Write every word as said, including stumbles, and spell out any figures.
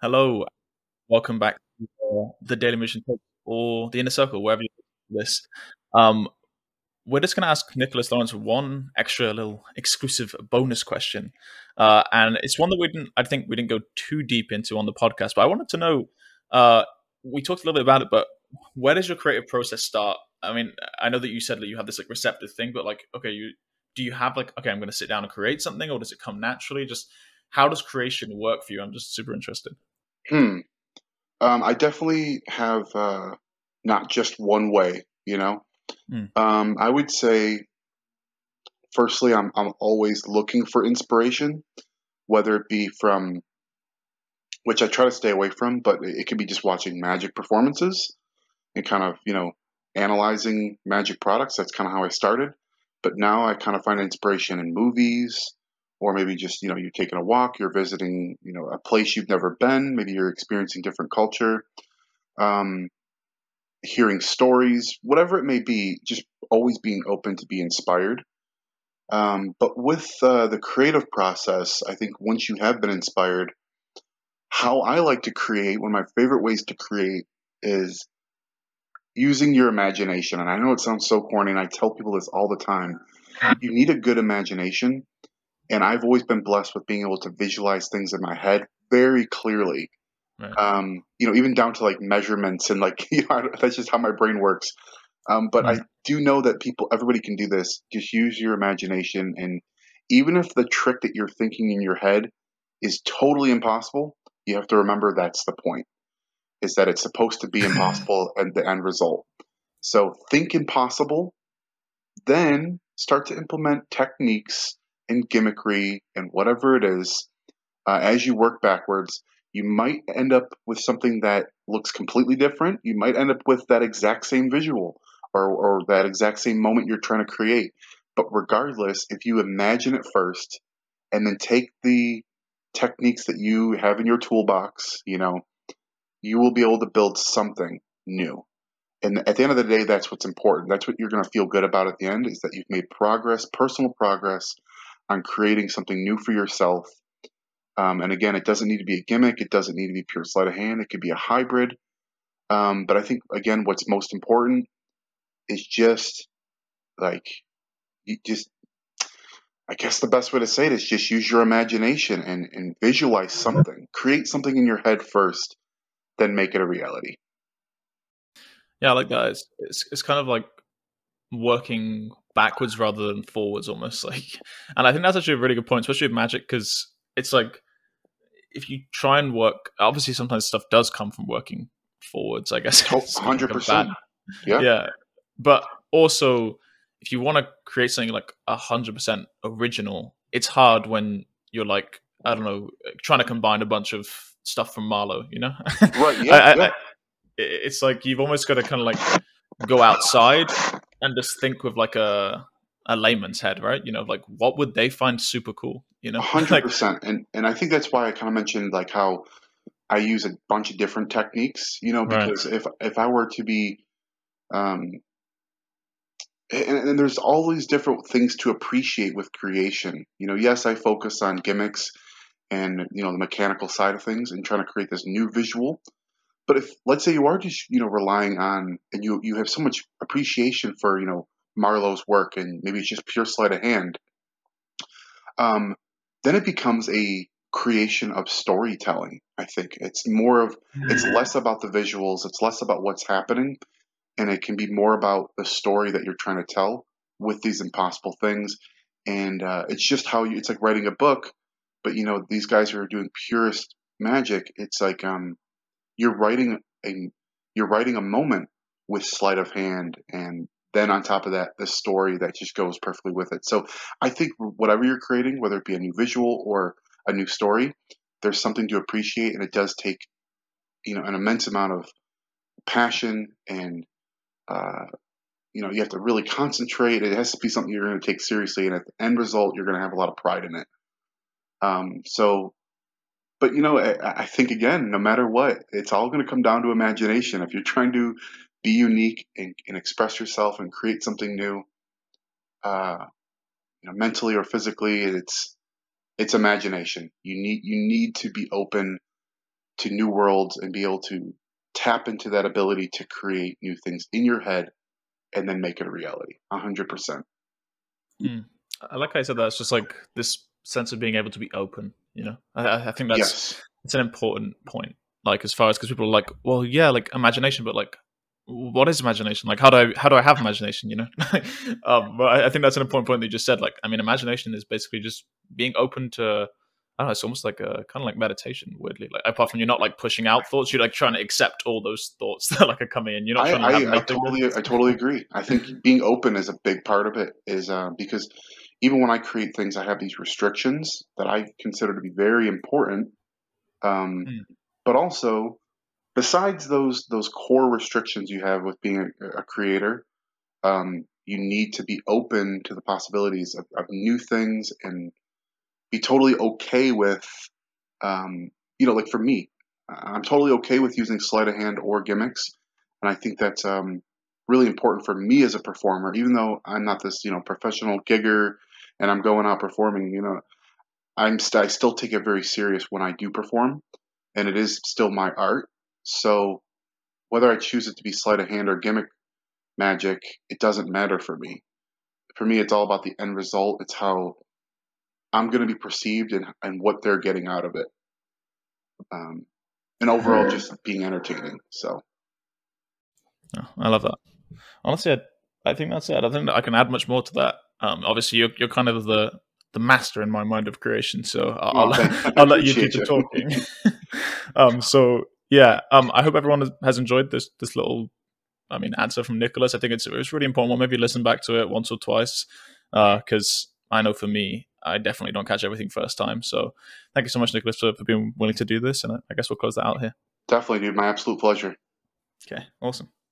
Hello, welcome back to uh, the Daily Mission Talk or the Inner Circle, wherever you this. Um, we're just going to ask Nicholas Lawrence one extra little exclusive bonus question, uh, and it's one that we didn't. I think we didn't go too deep into on the podcast, but I wanted to know. Uh, we talked a little bit about it, but where does your creative process start? I mean, I know that you said that you have this like receptive thing, but like, okay, you do you have like, okay, I'm going to sit down and create something, or does it come naturally? Just how does creation work for you? I'm just super interested. Hmm. Um, I definitely have uh, not just one way, you know. Mm. Um, I would say, firstly, I'm I'm always looking for inspiration, whether it be from which I try to stay away from, but it, it could be just watching magic performances and kind of you know analyzing magic products. That's kind of how I started. But now I kind of find inspiration in movies, or maybe just you know you're taking a walk, you're visiting you know a place you've never been, maybe you're experiencing different culture. Um, Hearing stories, whatever it may be, just always being open to be inspired. Um, but with uh, the creative process, I think once you have been inspired, how I like to create, one of my favorite ways to create is using your imagination. And I know it sounds so corny, and I tell people this all the time. You need a good imagination. And I've always been blessed with being able to visualize things in my head very clearly. Right. Um, you know, even down to like measurements and like, you know, that's just how my brain works. Um, but I Mm. do know that people, everybody can do this. Just use your imagination. And even if the trick that you're thinking in your head is totally impossible, you have to remember that's the point, is that it's supposed to be impossible and the end result. So think impossible, then start to implement techniques and gimmickry and whatever it is. Uh, as you work backwards, you might end up with something that looks completely different. You might end up with that exact same visual or, or that exact same moment you're trying to create. But regardless, if you imagine it first and then take the techniques that you have in your toolbox, you know, you will be able to build something new. And at the end of the day, that's what's important. That's what you're going to feel good about at the end, is that you've made progress, personal progress on creating something new for yourself. Um, and again, it doesn't need to be a gimmick. It doesn't need to be pure sleight of hand. It could be a hybrid. Um, but I think, again, what's most important is just like, you just, I guess the best way to say it is just use your imagination and, and visualize something. Create something in your head first, then make it a reality. Yeah, I like that. It's, it's it's kind of like working backwards rather than forwards, almost like. And I think that's actually a really good point, especially with magic, because it's like if you try and work, obviously sometimes stuff does come from working forwards. I guess To- it's not like a bad, one hundred percent. Yeah. yeah. But also, if you want to create something like a hundred percent original, it's hard when you're like I don't know trying to combine a bunch of stuff from Marlowe. You know, Right. I, Yeah. I, Yeah. I it's like you've almost got to kind of like go outside and just think with like a a layman's head, right? You know, like what would they find super cool? You know, one hundred like percent. And, and I think that's why I kind of mentioned like how I use a bunch of different techniques, you know, right, because if, if I were to be, um, and, and there's all these different things to appreciate with creation. You know, yes, I focus on gimmicks and you know the mechanical side of things and trying to create this new visual. But if let's say you are just you know relying on and you you have so much appreciation for you know Marlowe's work and maybe it's just pure sleight of hand, um, then it becomes a creation of storytelling. I think it's more of it's less about the visuals, it's less about what's happening, and it can be more about the story that you're trying to tell with these impossible things. And uh, it's just how you, it's like writing a book, but you know these guys who are doing purest magic. It's like um, you're writing a you're writing a moment with sleight of hand, and then on top of that, the story that just goes perfectly with it. So I think whatever you're creating, whether it be a new visual or a new story, there's something to appreciate, and it does take you know an immense amount of passion and uh, you know, you have to really concentrate. It has to be something you're going to take seriously, and at the end result, you're going to have a lot of pride in it. Um, so, but you know, I, I think again, no matter what, it's all going to come down to imagination. If you're trying to be unique and, and express yourself and create something new, uh, you know, mentally or physically, it's it's imagination. You need you need to be open to new worlds and be able to tap into that ability to create new things in your head and then make it a reality. A hundred percent. Mm. I like how you said that. It's just like this sense of being able to be open. You know, I, I think that's Yes. it's an important point. Like as far as because people are like, well, yeah, like imagination, but like, what is imagination? Like, how do I how do I have imagination? You know, um, but I, I think that's an important point that you just said. Like, I mean, imagination is basically just being open to. I don't know. It's almost like a kind of like meditation. Weirdly, like apart from you're not like pushing out thoughts, you're like trying to accept all those thoughts that like are coming in. You're not I, trying to have I, I nothing. totally I totally agree. I think being open is a big part of it. Is uh, because even when I create things, I have these restrictions that I consider to be very important. Um, Mm. but also, besides those those core restrictions you have with being a, a creator, um, you need to be open to the possibilities of, of new things and be totally okay with, um, you know, like for me, I'm totally okay with using sleight of hand or gimmicks, and I think that's um, really important for me as a performer. Even though I'm not this, you know, professional gigger, and I'm going out performing, you know, I'm st- I still take it very serious when I do perform, and it is still my art. So whether I choose it to be sleight of hand or gimmick magic, it doesn't matter for me. For me, it's all about the end result. It's how I'm going to be perceived and, and what they're getting out of it. Um, and overall, just being entertaining. So, Oh, I love that. Honestly, I, I think that's it. I don't think that I can add much more to that. Um, obviously, you're you're kind of the the master in my mind of creation, so oh, I'll thank, I'll, I I'll let you do appreciate the you. talking. um, so yeah, um, I hope everyone has, has enjoyed this this little, I mean, answer from Nicholas. I think it's it was really important. Well, maybe listen back to it once or twice, because uh, I know for me, I definitely don't catch everything first time. So thank you so much, Nicholas, for, for being willing to do this, and I, I guess we'll close that out here. Definitely, dude. My absolute pleasure. Okay, awesome.